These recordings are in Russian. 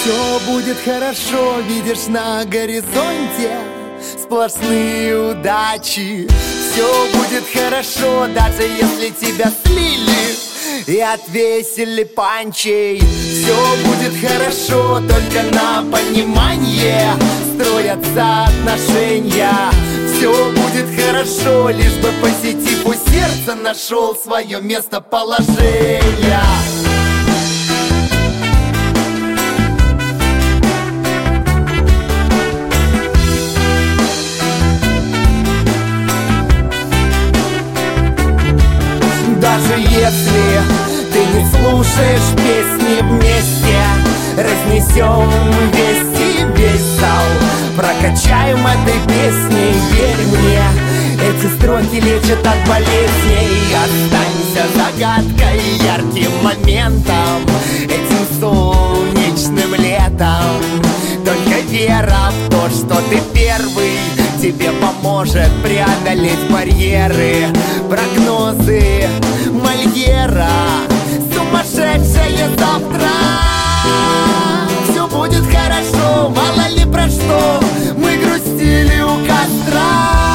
Все будет хорошо, видишь на горизонте сплошные удачи. Все будет хорошо, даже если тебя слили и отвесили панчей. Все будет хорошо, только на понимание строятся отношения. Все будет хорошо, лишь бы посетив у сердца нашел свое местоположение. Даже если ты не слушаешь песни вместе, разнесем весь зал, прокачаем этой песней, верь мне, эти строки лечат от болезней. Останься загадкой, ярким моментом, этим солнечным летом. Только вера в то, что ты первый, тебе поможет преодолеть барьеры. Прогнозы Мольера, сумасшедшее завтра. Все будет хорошо, мало ли про что мы грустили у костра.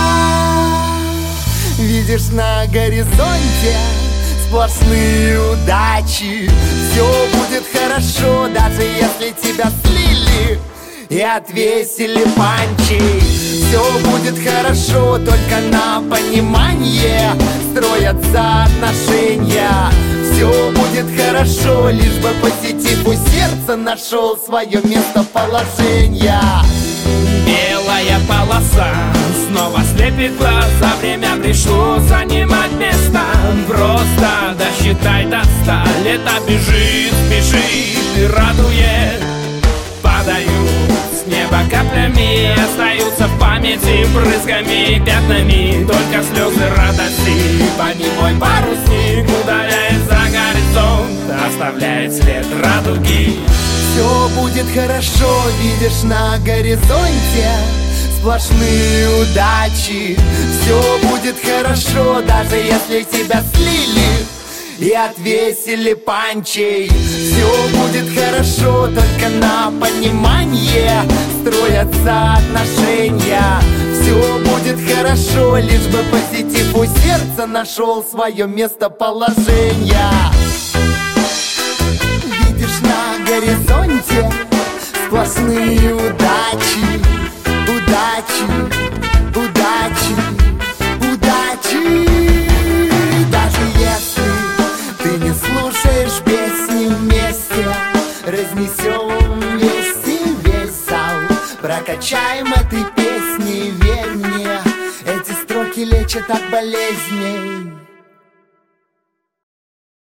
Видишь на горизонте сплошные удачи. Все будет хорошо, даже если тебя слили и отвесили панчей. Все будет хорошо, только на понимание строятся отношения. Все будет хорошо, лишь бы посетив у сердца нашел свое местоположение. Белая полоса снова слепит глаза, время пришло занимать место. Просто досчитай до 100, лето бежит, спешит и радует. Падают с неба каплями, остаются в памяти брызгами, пятнами. Только слезы радости, под ним мой парусник ударяет за горизонт, оставляет след радуги. Все будет хорошо, видишь на горизонте сплошные удачи. Все будет хорошо, даже если тебя слили и отвесили панчей. Все будет хорошо, только на понимание строятся отношения. Все будет хорошо, лишь бы посетив у сердца нашел свое местоположение. Видишь на горизонте сплошные удачи, удачи, удачи, удачи. Даже если ты не слушаешь песни вместе, разнесем весь зал, прокачаем этой песней, верь мне, эти строки лечат от болезней.